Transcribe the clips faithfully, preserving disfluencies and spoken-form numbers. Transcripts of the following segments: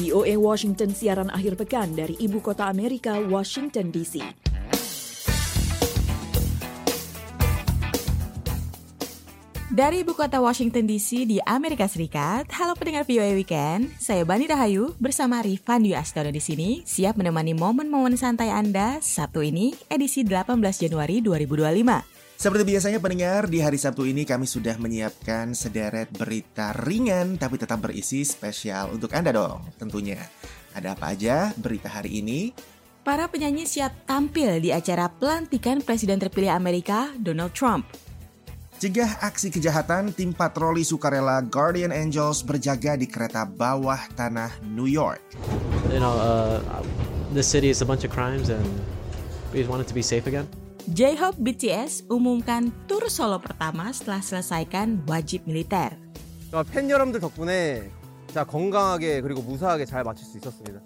V O A Washington siaran akhir pekan dari Ibu Kota Amerika, Washington D C. Dari Ibu Kota Washington D C di Amerika Serikat, halo pendengar V O A Weekend, saya Bani Rahayu bersama Rifan Dwi Astono di sini, siap menemani momen-momen santai Anda Sabtu ini, edisi delapan belas Januari dua ribu dua puluh lima. Seperti biasanya pendengar, di hari Sabtu ini kami sudah menyiapkan sederet berita ringan tapi tetap berisi spesial untuk Anda dong tentunya. Ada apa aja berita hari ini? Para penyanyi siap tampil di acara pelantikan Presiden terpilih Amerika, Donald Trump. Cegah aksi kejahatan, tim patroli sukarela Guardian Angels berjaga di kereta bawah tanah New York. You know, uh, the city is a bunch of crimes and we just want it to be safe again. J-Hope B T S umumkan tur solo pertama setelah selesaikan wajib militer. 팬 여러분들 덕분에 진짜 건강하게 그리고 무사하게 잘 마칠 수 있었습니다.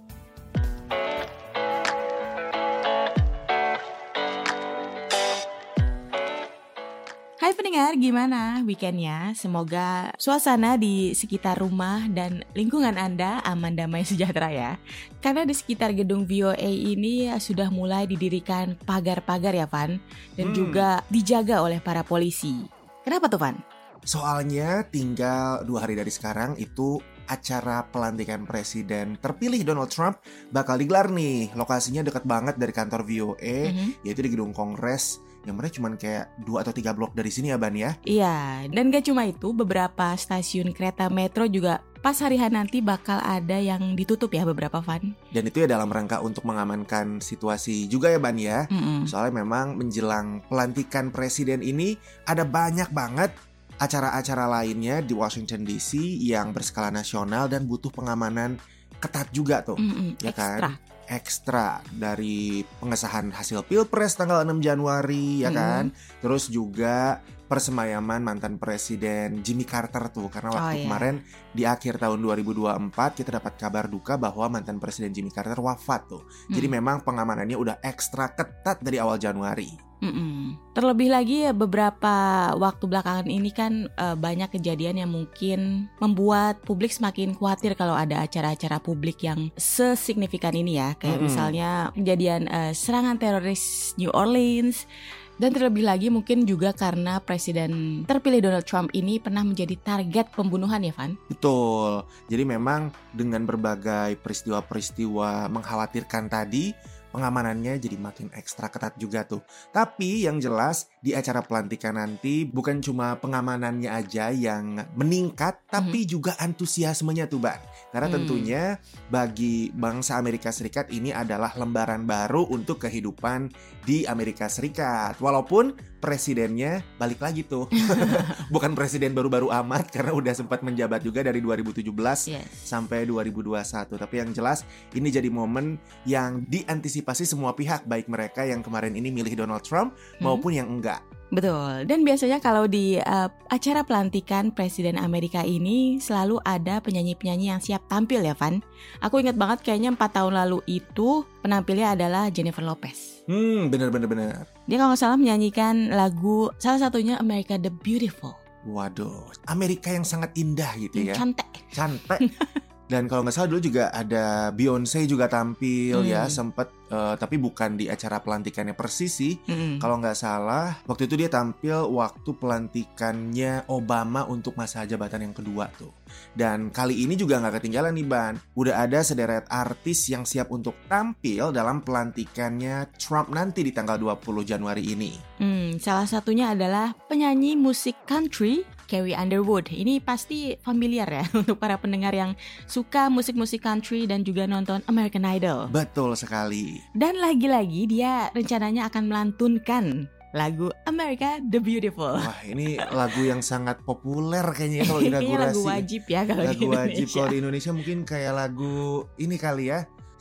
Hai pendengar, gimana weekendnya? Semoga suasana di sekitar rumah dan lingkungan Anda aman, damai, sejahtera ya. Karena di sekitar gedung V O A ini sudah mulai didirikan pagar-pagar ya Van. Dan hmm. juga dijaga oleh para polisi. Kenapa tuh Van? Soalnya tinggal dua hari dari sekarang itu acara pelantikan presiden terpilih Donald Trump bakal digelar nih. Lokasinya dekat banget dari kantor V O A, mm-hmm. yaitu di gedung Kongres. Yang mana cuma kayak dua atau tiga blok dari sini ya Ban ya? Iya, dan gak cuma itu, beberapa stasiun kereta metro juga pas hari H nanti bakal ada yang ditutup ya beberapa Van. Dan itu ya dalam rangka untuk mengamankan situasi juga ya Ban ya. Mm-mm. Soalnya memang menjelang pelantikan presiden ini ada banyak banget acara-acara lainnya di Washington D C yang berskala nasional dan butuh pengamanan ketat juga tuh. Mm-mm, ya ekstra. kan? Ekstra dari pengesahan hasil Pilpres tanggal enam Januari ya kan. Mm. Terus juga persemayaman mantan presiden Jimmy Carter tuh. Karena waktu oh, iya. kemarin di akhir tahun dua ribu dua puluh empat kita dapat kabar duka bahwa mantan presiden Jimmy Carter wafat tuh. Mm. Jadi memang pengamanannya udah ekstra ketat dari awal Januari. Mm-mm. Terlebih lagi ya beberapa waktu belakangan ini kan uh, banyak kejadian yang mungkin membuat publik semakin khawatir kalau ada acara-acara publik yang sesignifikan ini ya. Kayak mm-hmm. misalnya kejadian uh, serangan teroris New Orleans. Dan terlebih lagi mungkin juga karena presiden terpilih Donald Trump ini pernah menjadi target pembunuhan ya Van? Betul, jadi memang dengan berbagai peristiwa-peristiwa mengkhawatirkan tadi, pengamanannya jadi makin ekstra ketat juga tuh. Tapi yang jelas di acara pelantikan nanti bukan cuma pengamanannya aja yang meningkat, tapi mm-hmm. juga antusiasmenya tuh Ban. Karena mm. tentunya bagi bangsa Amerika Serikat ini adalah lembaran baru untuk kehidupan di Amerika Serikat. Walaupun presidennya balik lagi tuh. Bukan presiden baru-baru amat karena udah sempat menjabat juga dari dua ribu tujuh belas yes. sampai dua ribu dua puluh satu. Tapi yang jelas ini jadi momen yang diantisipasi semua pihak, baik mereka yang kemarin ini milih Donald Trump hmm. maupun yang enggak. Betul, dan biasanya kalau di uh, acara pelantikan Presiden Amerika ini selalu ada penyanyi-penyanyi yang siap tampil ya Van. Aku ingat banget kayaknya empat tahun lalu itu penampilnya adalah Jennifer Lopez. Hmm, benar-benar. Dia kalau nggak salah menyanyikan lagu salah satunya America the Beautiful. Waduh, Amerika yang sangat indah gitu ya. Cantik. Cantik. Dan kalau nggak salah dulu juga ada Beyonce juga tampil hmm. ya sempet uh, tapi bukan di acara pelantikannya persis sih. Hmm. Kalau nggak salah waktu itu dia tampil waktu pelantikannya Obama untuk masa jabatan yang kedua tuh. Dan kali ini juga nggak ketinggalan nih Ban. Udah ada sederet artis yang siap untuk tampil dalam pelantikannya Trump nanti di tanggal dua puluh Januari ini. Hmm, salah satunya adalah penyanyi musik country Carrie Underwood. Ini pasti familiar ya untuk para pendengar yang suka musik-musik country dan juga nonton American Idol. Betul sekali. Dan lagi-lagi dia rencananya akan melantunkan lagu America the Beautiful. Wah, ini lagu yang sangat populer kayaknya kalau inaugurasi. Kayaknya lagu wajib ya kalau lagu di Indonesia. Lagu wajib kalau di Indonesia mungkin kayak lagu ini kali ya.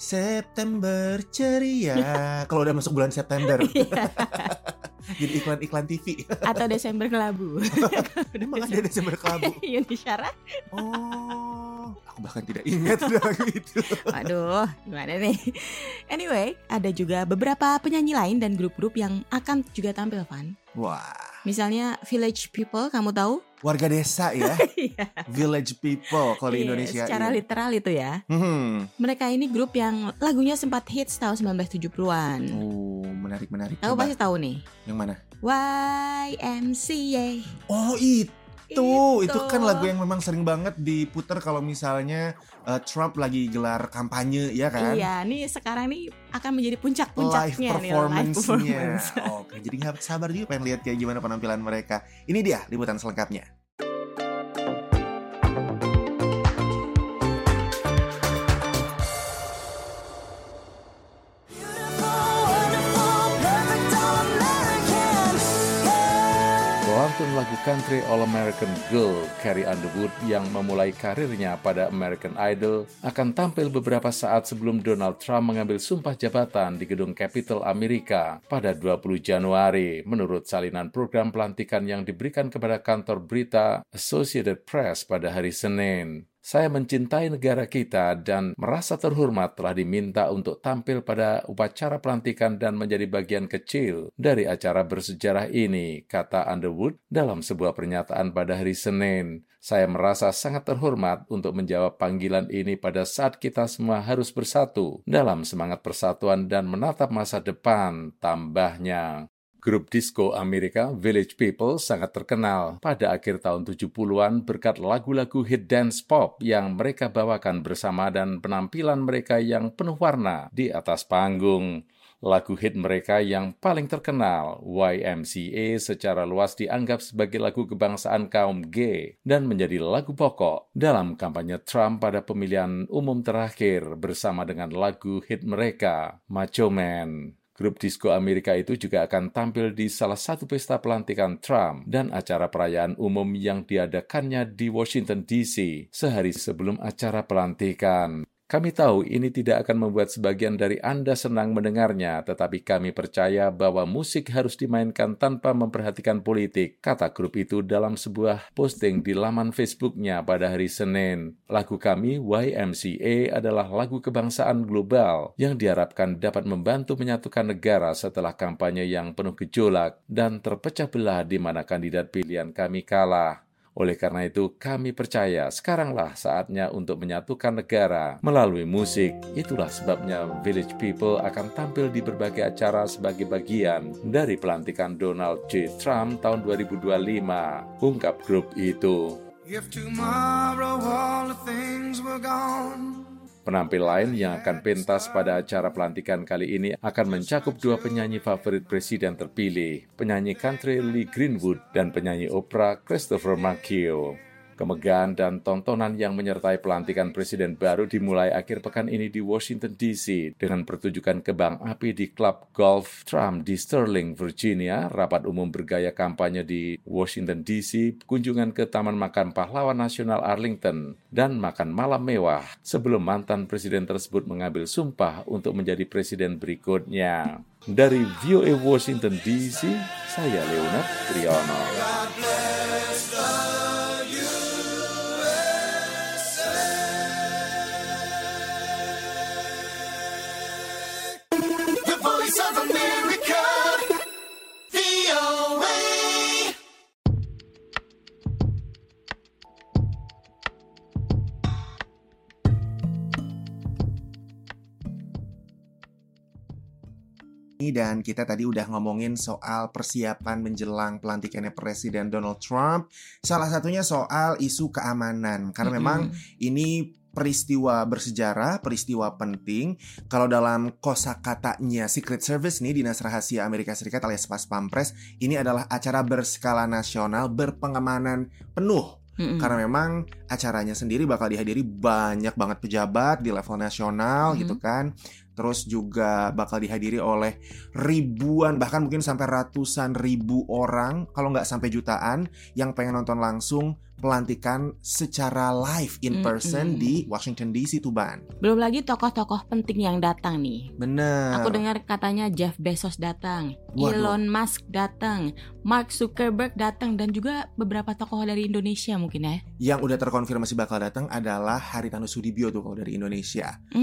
September ceria. Kalau udah masuk bulan September. Jadi iklan-iklan T V. Atau Desember kelabu. Emang ada Desember kelabu? Yuni Syara. Oh, aku bahkan tidak ingat lagu itu. Waduh, gimana nih? Anyway, ada juga beberapa penyanyi lain dan grup-grup yang akan juga tampil, Van. Wah. Misalnya Village People, kamu tahu? warga desa ya, Iya. village people kalau di Iya, Indonesia. secara literal itu ya. Hmm. Mereka ini grup yang lagunya sempat hits tahun sembilan belas tujuh puluhan. Oh, menarik menarik. Kamu Coba. pasti tahu nih. Yang mana? Y M C A. Oh itu, itu, Itu. kan lagu yang memang sering banget diputar kalau misalnya uh, Trump lagi gelar kampanye, ya kan? Iya, nih sekarang nih akan menjadi Live puncak-puncaknya nih live performance-nya. performance. Oke, jadi nggak sabar juga pengen lihat kayak gimana penampilan mereka. Ini dia liputan selengkapnya. Pelantun lagu country All American Girl, Carrie Underwood yang memulai karirnya pada American Idol akan tampil beberapa saat sebelum Donald Trump mengambil sumpah jabatan di gedung Capitol Amerika pada dua puluh Januari, menurut salinan program pelantikan yang diberikan kepada kantor berita Associated Press pada hari Senin. Saya mencintai negara kita dan merasa terhormat telah diminta untuk tampil pada upacara pelantikan dan menjadi bagian kecil dari acara bersejarah ini, kata Underwood dalam sebuah pernyataan pada hari Senin. Saya merasa sangat terhormat untuk menjawab panggilan ini pada saat kita semua harus bersatu dalam semangat persatuan dan menatap masa depan, tambahnya. Grup disco Amerika Village People sangat terkenal pada akhir tahun tujuh puluhan berkat lagu-lagu hit dance pop yang mereka bawakan bersama dan penampilan mereka yang penuh warna di atas panggung. Lagu hit mereka yang paling terkenal, Y M C A, secara luas dianggap sebagai lagu kebangsaan kaum gay dan menjadi lagu pokok dalam kampanye Trump pada pemilihan umum terakhir bersama dengan lagu hit mereka, Macho Man. Grup disco Amerika itu juga akan tampil di salah satu pesta pelantikan Trump dan acara perayaan umum yang diadakannya di Washington D C sehari sebelum acara pelantikan. Kami tahu ini tidak akan membuat sebagian dari Anda senang mendengarnya, tetapi kami percaya bahwa musik harus dimainkan tanpa memperhatikan politik, kata grup itu dalam sebuah posting di laman Facebook-nya pada hari Senin. Lagu kami, Y M C A, adalah lagu kebangsaan global yang diharapkan dapat membantu menyatukan negara setelah kampanye yang penuh gejolak dan terpecah belah di mana kandidat pilihan kami kalah. Oleh karena itu, kami percaya sekaranglah saatnya untuk menyatukan negara melalui musik. Itulah sebabnya Village People akan tampil di berbagai acara sebagai bagian dari pelantikan Donald J. Trump tahun dua ribu dua puluh lima, ungkap grup itu. If tomorrow all the things were gone. Penampil lain yang akan pentas pada acara pelantikan kali ini akan mencakup dua penyanyi favorit presiden terpilih, penyanyi country Lee Greenwood dan penyanyi opera Christopher Macchio. Kemegahan dan tontonan yang menyertai pelantikan presiden baru dimulai akhir pekan ini di Washington D C dengan pertunjukan kembang api di klub golf Trump di Sterling, Virginia, rapat umum bergaya kampanye di Washington D C, kunjungan ke Taman Makan Pahlawan Nasional Arlington, dan makan malam mewah sebelum mantan presiden tersebut mengambil sumpah untuk menjadi presiden berikutnya. Dari V O A Washington D C, saya Leonard Triono. Dan kita tadi udah ngomongin soal persiapan menjelang pelantikannya Presiden Donald Trump. Salah satunya soal isu keamanan. Karena mm-hmm. memang ini peristiwa bersejarah, peristiwa penting. Kalau dalam kosakatanya Secret Service nih, Dinas Rahasia Amerika Serikat alias Pas Pampres, ini adalah acara berskala nasional berpengamanan penuh. Mm-hmm. Karena memang acaranya sendiri bakal dihadiri banyak banget pejabat di level nasional mm-hmm. gitu kan. Terus juga bakal dihadiri oleh ribuan, bahkan mungkin sampai ratusan ribu orang, kalau nggak sampai jutaan, yang pengen nonton langsung pelantikan secara live in person mm-hmm. di Washington D C, Tuban. Belum lagi tokoh-tokoh penting yang datang nih. Bener. Aku dengar katanya Jeff Bezos datang, Waduh. Elon Musk datang, Mark Zuckerberg datang, dan juga beberapa tokoh dari Indonesia mungkin ya. Yang udah terkonfirmasi bakal datang adalah Haritanu Sudibyo tuh kalau dari Indonesia. Hmm.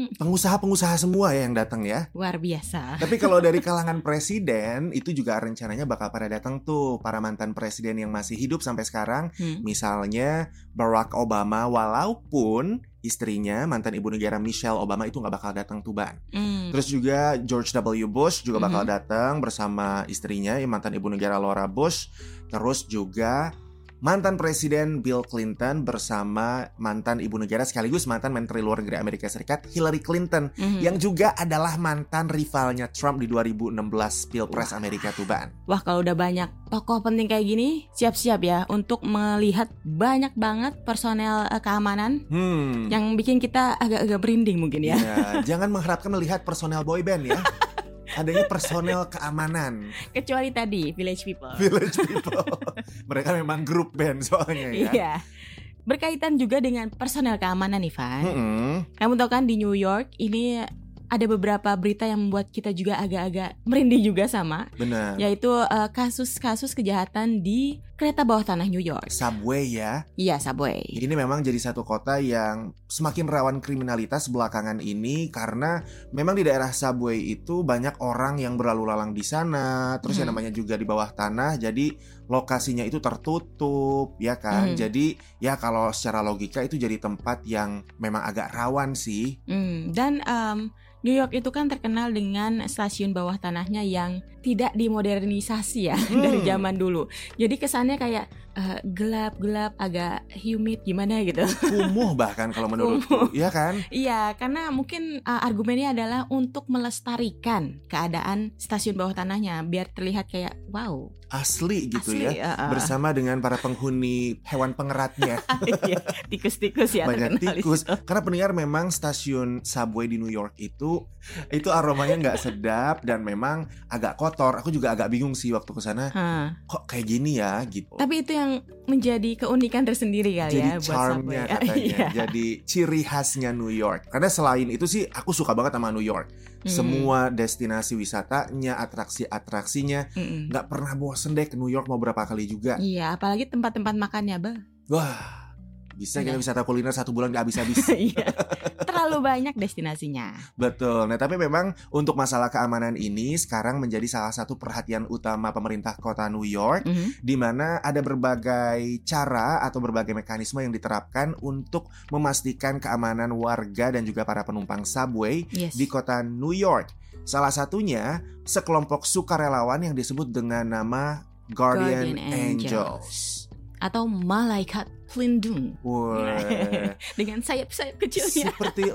Hmm, Pengusaha-pengusaha semua ya yang datang ya. luar biasa. Tapi kalau dari kalangan presiden itu juga rencananya bakal pada datang tuh para mantan presiden yang masih hidup sampai sekarang. Hmm. Misalnya Barack Obama, walaupun istrinya mantan ibu negara Michelle Obama itu nggak bakal datang tuh Ban. Hmm. Terus juga George W. Bush juga bakal Mhm. datang bersama istrinya yang mantan ibu negara Laura Bush. Terus juga mantan presiden Bill Clinton bersama mantan ibu negara sekaligus mantan menteri luar negeri Amerika Serikat Hillary Clinton, Mhm. yang juga adalah mantan rivalnya Trump di dua ribu enam belas Pilpres Amerika tuh Ban. Wah, kalau udah banyak tokoh penting kayak gini, siap-siap ya untuk melihat banyak banget personel eh, keamanan Hmm. yang bikin kita agak-agak merinding mungkin ya. Ya, jangan mengharapkan melihat personel boyband ya. Adanya personel keamanan. Kecuali tadi Village People. Village People. Mereka memang grup band soalnya ya. Iya. Berkaitan juga dengan personel keamanan nih, Van. Mm-mm. Kamu tahu kan di New York ini ada beberapa berita yang membuat kita juga agak-agak merinding juga sama, Benar. yaitu eh, kasus-kasus kejahatan di kereta bawah tanah New York. Subway ya. Iya, subway. Ini memang jadi satu kota yang semakin rawan kriminalitas belakangan ini karena memang di daerah Subway itu banyak orang yang berlalu lalang di sana. Terus yang Hmm. namanya juga di bawah tanah, jadi lokasinya itu tertutup ya kan. Hmm. Jadi ya kalau secara logika itu jadi tempat yang memang agak rawan sih. Hmm, dan em, New York itu kan terkenal dengan stasiun bawah tanahnya yang tidak dimodernisasi ya Hmm. dari zaman dulu. Jadi kesannya kayak eh, gelap-gelap, agak humid gimana gitu. Kumuh bahkan kalau menurutku, ya kan? Iya, karena mungkin uh, argumennya adalah untuk melestarikan keadaan stasiun bawah tanahnya biar terlihat kayak wow. Asli gitu Asli, ya. uh-uh. Bersama dengan para penghuni hewan pengeratnya. Iya, tikus-tikus ya Banyak terkenal di tikus. situ. Karena pendengar memang stasiun subway di New York itu itu aromanya nggak sedap dan memang agak kotor. Aku juga agak bingung sih waktu ke sana. Hah. Kok kayak gini ya gitu. Tapi itu yang menjadi keunikan tersendiri kali Jadi ya buat charmnya subway. katanya. Iya. Jadi ciri khasnya New York. Karena selain itu sih aku suka banget sama New York. Hmm. Semua destinasi wisatanya, atraksi-atraksinya, Mm-mm. nggak pernah bosen deh ke New York mau berapa kali juga. Iya, apalagi tempat-tempat makannya, Bah. Wah, bisa kita Iya. wisata kuliner satu bulan nggak habis-habis. Iya. Terlalu banyak destinasinya. Betul. Nah, tapi memang untuk masalah keamanan ini sekarang menjadi salah satu perhatian utama pemerintah kota New York, Mhm. di mana ada berbagai cara atau berbagai mekanisme yang diterapkan untuk memastikan keamanan warga dan juga para penumpang subway Yes. di kota New York. Salah satunya sekelompok sukarelawan yang disebut dengan nama Guardian, Guardian Angels. Angels. Atau malaikat pelindung Wah, dengan sayap-sayap kecilnya. seperti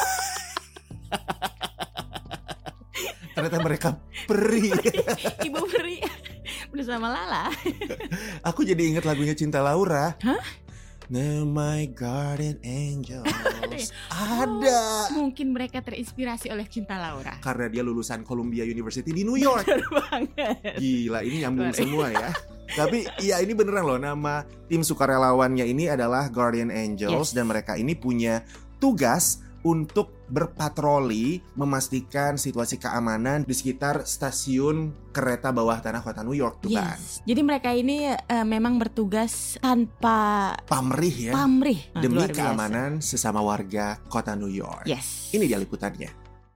ternyata mereka peri. Ibu peri bersama Lala. Aku jadi ingat lagunya Cinta Laura. Hah? Nah, my guardian angels. Ada. Mungkin mereka terinspirasi oleh Cinta Laura. Karena dia lulusan Columbia University di New York. Bener banget. Gila, ini nyambung Luar semua ya. Tapi ya ini beneran loh, nama tim sukarelawannya ini adalah Guardian Angels. Yes. Dan mereka ini punya tugas untuk berpatroli memastikan situasi keamanan di sekitar stasiun kereta bawah tanah kota New York tuh kan. Yes. Jadi mereka ini eh, memang bertugas tanpa Pamrih ya, pamrih. Nah, demi luar biasa. keamanan sesama warga kota New York. Yes. Ini dia liputannya.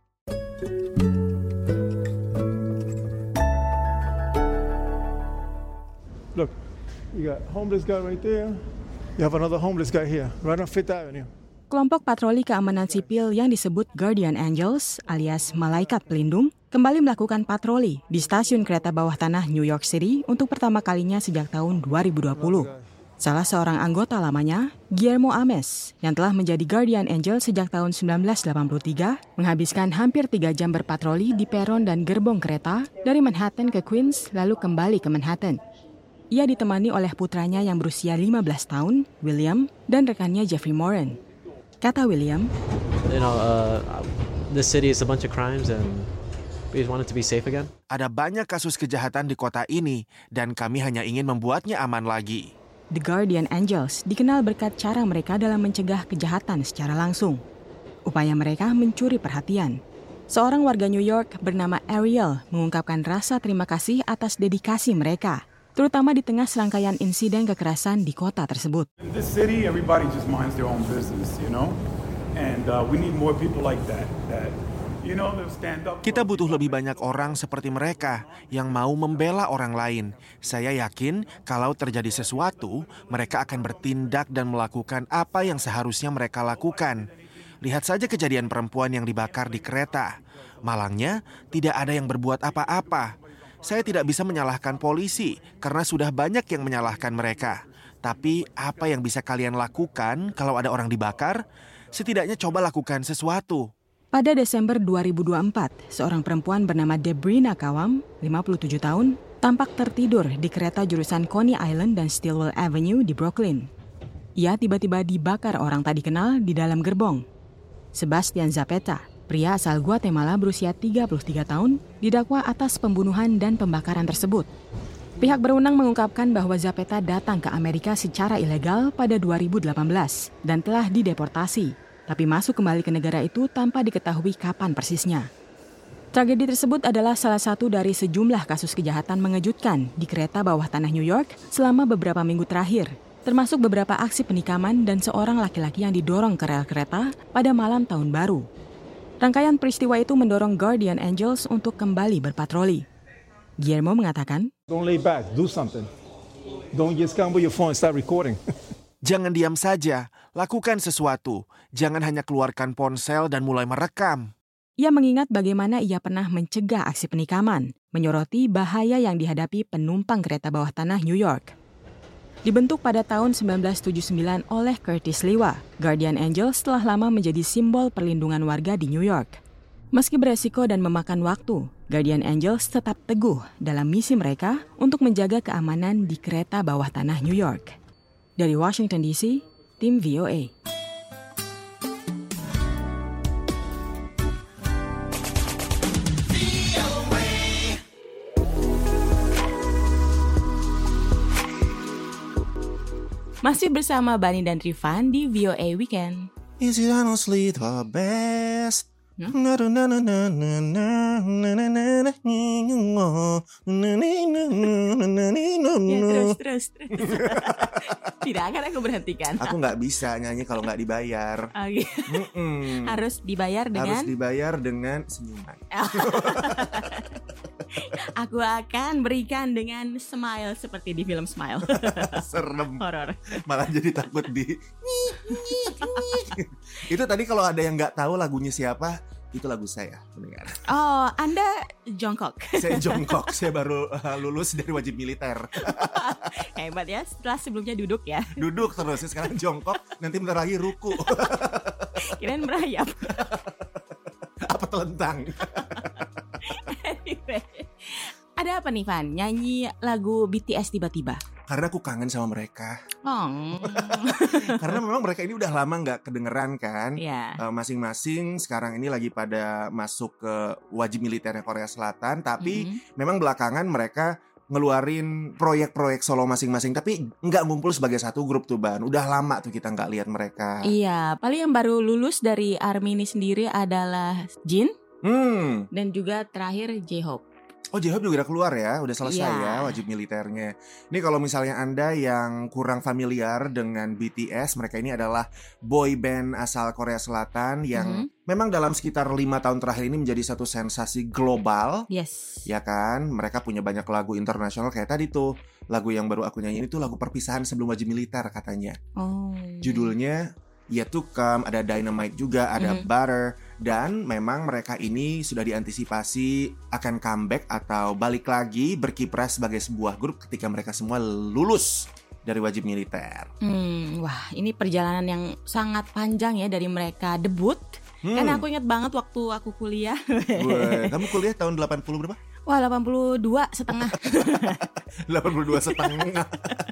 Look, you got homeless guy right there. You have another homeless guy here, right on Fifth Avenue. Kelompok patroli keamanan sipil yang disebut Guardian Angels alias Malaikat Pelindung kembali melakukan patroli di stasiun kereta bawah tanah New York City untuk pertama kalinya sejak tahun dua ribu dua puluh. Salah seorang anggota lamanya, Guillermo Ames, yang telah menjadi Guardian Angel sejak tahun sembilan belas delapan puluh tiga, menghabiskan hampir tiga jam berpatroli di peron dan gerbong kereta dari Manhattan ke Queens lalu kembali ke Manhattan. Ia ditemani oleh putranya yang berusia lima belas tahun, William, dan rekannya Jeffrey Moran. Kata William, You know, uh, this city is a bunch of crimes, and we just want it to be safe again. Ada banyak kasus kejahatan di kota ini dan kami hanya ingin membuatnya aman lagi. The Guardian Angels dikenal berkat cara mereka dalam mencegah kejahatan secara langsung. Upaya mereka mencuri perhatian. Seorang warga New York bernama Ariel mengungkapkan rasa terima kasih atas dedikasi mereka, terutama di tengah serangkaian insiden kekerasan di kota tersebut. In this city, everybody just minds their own business, you know? And uh, we need more people like that. That you know, they'll stand up. Kita butuh lebih banyak orang seperti mereka yang mau membela orang lain. Saya yakin kalau terjadi sesuatu, mereka akan bertindak dan melakukan apa yang seharusnya mereka lakukan. Lihat saja kejadian perempuan yang dibakar di kereta. Malangnya, tidak ada yang berbuat apa-apa. Saya tidak bisa menyalahkan polisi karena sudah banyak yang menyalahkan mereka. Tapi apa yang bisa kalian lakukan kalau ada orang dibakar? Setidaknya coba lakukan sesuatu. Pada Desember dua ribu dua puluh empat, seorang perempuan bernama Debrina Kawam, lima puluh tujuh tahun, tampak tertidur di kereta jurusan Coney Island dan Stillwell Avenue di Brooklyn. Ia tiba-tiba dibakar orang tak dikenal di dalam gerbong. Sebastian Zapeta, pria asal Guatemala berusia tiga puluh tiga tahun, didakwa atas pembunuhan dan pembakaran tersebut. Pihak berwenang mengungkapkan bahwa Zapeta datang ke Amerika secara ilegal pada dua ribu delapan belas dan telah dideportasi, tapi masuk kembali ke negara itu tanpa diketahui kapan persisnya. Tragedi tersebut adalah salah satu dari sejumlah kasus kejahatan mengejutkan di kereta bawah tanah New York selama beberapa minggu terakhir, termasuk beberapa aksi penikaman dan seorang laki-laki yang didorong ke rel kereta pada malam tahun baru. Rangkaian peristiwa itu mendorong Guardian Angels untuk kembali berpatroli. Guillermo mengatakan, Don't lay back, do something. Don't just come with your phone and start recording. Jangan diam saja, lakukan sesuatu. Jangan hanya keluarkan ponsel dan mulai merekam. Ia mengingat bagaimana ia pernah mencegah aksi penikaman, menyoroti bahaya yang dihadapi penumpang kereta bawah tanah New York. Dibentuk pada tahun sembilan belas tujuh puluh sembilan oleh Curtis Liwa, Guardian Angels telah lama menjadi simbol perlindungan warga di New York. Meski beresiko dan memakan waktu, Guardian Angels tetap teguh dalam misi mereka untuk menjaga keamanan di kereta bawah tanah New York. Dari Washington D C, tim V O A. Masih bersama Bani dan Rifan di V O A Weekend. Is it honestly the best? Hmm? Ya, terus, terus, terus. Tidak akan aku berhentikan. Aku nggak bisa nyanyi kalau nggak dibayar. Okay. Harus dibayar dengan? Harus dibayar dengan senyuman. Aku akan berikan dengan smile seperti di film Smile. Serem. Horor. Malah jadi takut di. Itu tadi kalau ada yang nggak tahu lagunya siapa, itu lagu saya mendengar. Oh, Anda jongkok. Saya jongkok. Saya baru uh, lulus dari wajib militer. Hebat ya. Setelah sebelumnya duduk ya. Duduk terus. Sekarang jongkok. Nanti bentar lagi ruku. Kirain merayap. Apa telentang? Anyway, ada apa nih Van? Nyanyi lagu B T S tiba-tiba? Karena aku kangen sama mereka. Oh. Karena memang mereka ini udah lama nggak kedengeran kan. Yeah. Uh, masing-masing sekarang ini lagi pada masuk ke wajib militernya Korea Selatan. Tapi mm-hmm. memang belakangan mereka ngeluarin proyek-proyek solo masing-masing. Tapi nggak ngumpul sebagai satu grup tuh Ban. Udah lama tuh kita nggak lihat mereka. Iya, paling yang baru lulus dari ARMY ini sendiri adalah Jin. Hmm. Dan juga terakhir J-Hope. Oh, J-Hope juga udah keluar ya, udah selesai yeah. ya wajib militernya. Ini kalau misalnya Anda yang kurang familiar dengan B T S, mereka ini adalah boy band asal Korea Selatan yang mm-hmm. memang dalam sekitar lima tahun terakhir ini menjadi satu sensasi global. Yes. Ya kan, mereka punya banyak lagu internasional kayak tadi tuh. Lagu yang baru aku nyanyiin itu lagu perpisahan sebelum wajib militer katanya. Oh. Judulnya Yet to Come, ada Dynamite juga, ada mm-hmm. Butter. Dan memang mereka ini sudah diantisipasi akan comeback atau balik lagi berkiprah sebagai sebuah grup ketika mereka semua lulus dari wajib militer. Hmm, wah, ini perjalanan yang sangat panjang ya dari mereka debut. Hmm. Karena aku ingat banget waktu aku kuliah. Wah, kamu kuliah tahun delapan puluh berapa? Wah, delapan puluh dua setengah. delapan puluh dua setengah.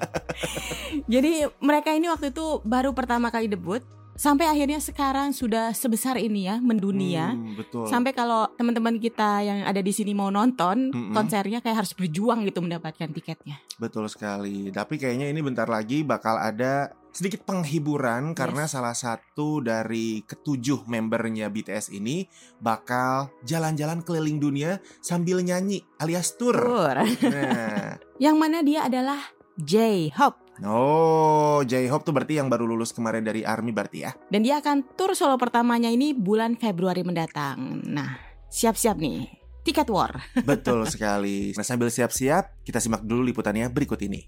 Jadi mereka ini waktu itu baru pertama kali debut. Sampai akhirnya sekarang sudah sebesar ini ya, mendunia. Hmm, betul. Sampai kalau teman-teman kita yang ada di sini mau nonton Mm-mm. konsernya kayak harus berjuang gitu mendapatkan tiketnya. Betul sekali. Tapi kayaknya ini bentar lagi bakal ada sedikit penghiburan yes. karena salah satu dari ketujuh membernya B T S ini bakal jalan-jalan keliling dunia sambil nyanyi alias tour. Tour. Nah, yang mana dia adalah J-Hope. Oh, J-Hope tuh berarti yang baru lulus kemarin dari Army berarti ya? Dan dia akan tur solo pertamanya ini bulan Februari mendatang. Nah, siap-siap nih, tiket war. Betul sekali. Nah, sambil siap-siap, kita simak dulu liputannya berikut ini.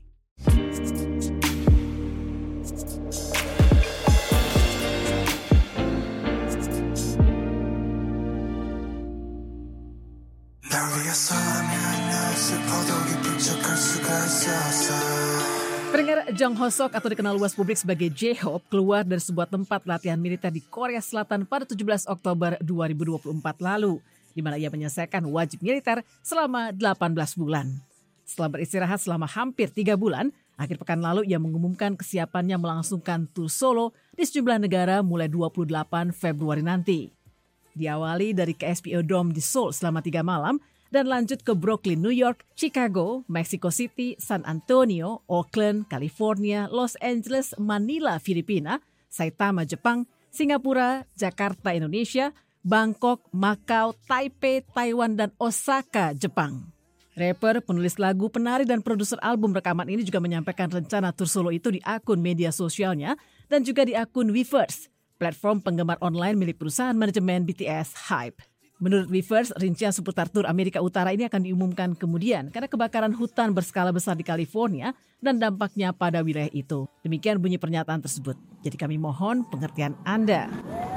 Pendengar, Jung Ho Sok atau dikenal luas publik sebagai J-Hope keluar dari sebuah tempat latihan militer di Korea Selatan pada tujuh belas Oktober dua ribu dua puluh empat lalu, di mana ia menyelesaikan wajib militer selama delapan belas bulan. Setelah beristirahat selama hampir tiga bulan, akhir pekan lalu ia mengumumkan kesiapannya melangsungkan tur solo di sejumlah negara mulai dua puluh delapan Februari nanti. Diawali dari K S P O Dome di Seoul selama tiga malam, dan lanjut ke Brooklyn, New York, Chicago, Mexico City, San Antonio, Oakland, California, Los Angeles, Manila, Filipina, Saitama, Jepang, Singapura, Jakarta, Indonesia, Bangkok, Macau, Taipei, Taiwan, dan Osaka, Jepang. Rapper, penulis lagu, penari, dan produser album rekaman ini juga menyampaikan rencana tur solo itu di akun media sosialnya dan juga di akun Weverse, platform penggemar online milik perusahaan manajemen B T S Hype. Menurut Weverse, rincian seputar tur Amerika Utara ini akan diumumkan kemudian karena kebakaran hutan berskala besar di California dan dampaknya pada wilayah itu. Demikian bunyi pernyataan tersebut. Jadi kami mohon pengertian Anda.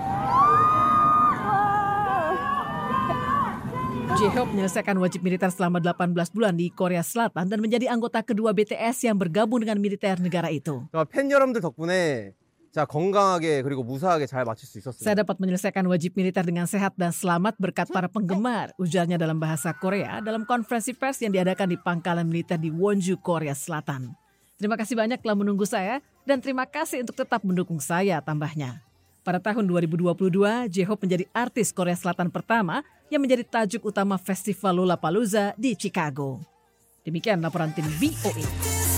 J-Hope menyelesaikan wajib militer selama delapan belas bulan di Korea Selatan dan menjadi anggota kedua B T S yang bergabung dengan militer negara itu. 팬 여러분들 덕분에 자, 건강하게 그리고 무사하게 잘 마칠 수 있었어요. Saya dapat menyelesaikan wajib militer dengan sehat dan selamat berkat para penggemar, ujarnya dalam bahasa Korea dalam konferensi pers yang diadakan di pangkalan militer di Wonju, Korea Selatan. Terima kasih banyak telah menunggu saya dan terima kasih untuk tetap mendukung saya, tambahnya. Pada tahun dua ribu dua puluh dua, J-Hope menjadi artis Korea Selatan pertama yang menjadi tajuk utama festival Lollapalooza di Chicago. Demikian laporan tim V O A.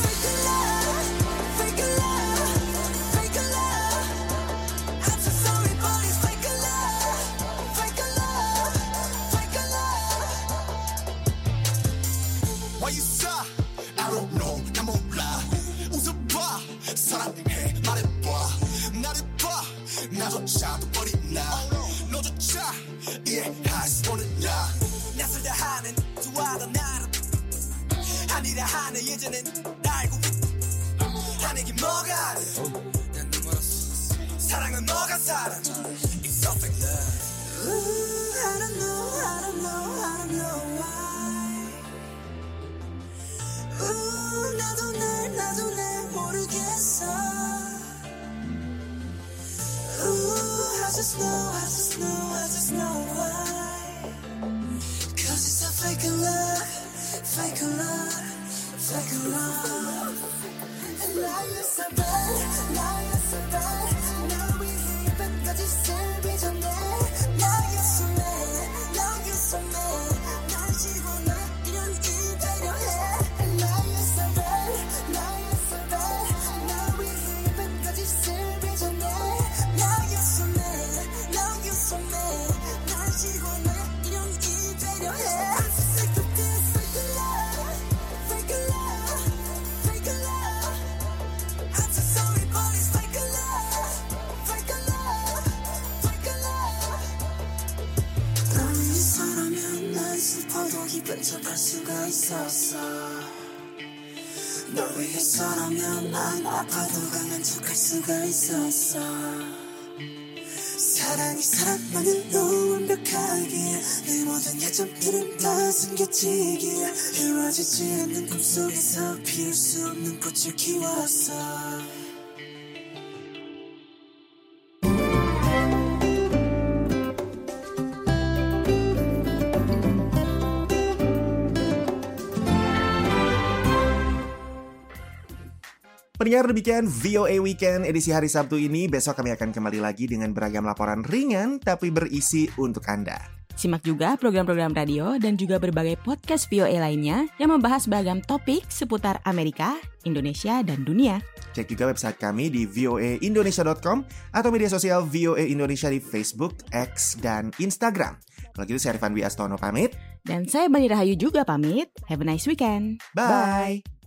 널 위해서라면 난 아파도 강만족할 수가 있었어. 사랑이 사랑만으로 완벽하기에 내 모든 예정들은 다 숨겨지기에 이루어지지 않는 꿈속에서 피울 수 없는 꽃을 키웠어. Pendengar, demikian V O A Weekend edisi hari Sabtu ini. Besok kami akan kembali lagi dengan beragam laporan ringan tapi berisi untuk Anda. Simak juga program-program radio dan juga berbagai podcast V O A lainnya yang membahas beragam topik seputar Amerika, Indonesia, dan dunia. Cek juga website kami di v o a indonesia dot com atau media sosial V O A Indonesia di Facebook, X, dan Instagram. Kalau gitu saya Rifan Dwi Astono pamit. Dan saya Bani Rahayu juga pamit. Have a nice weekend. Bye. Bye.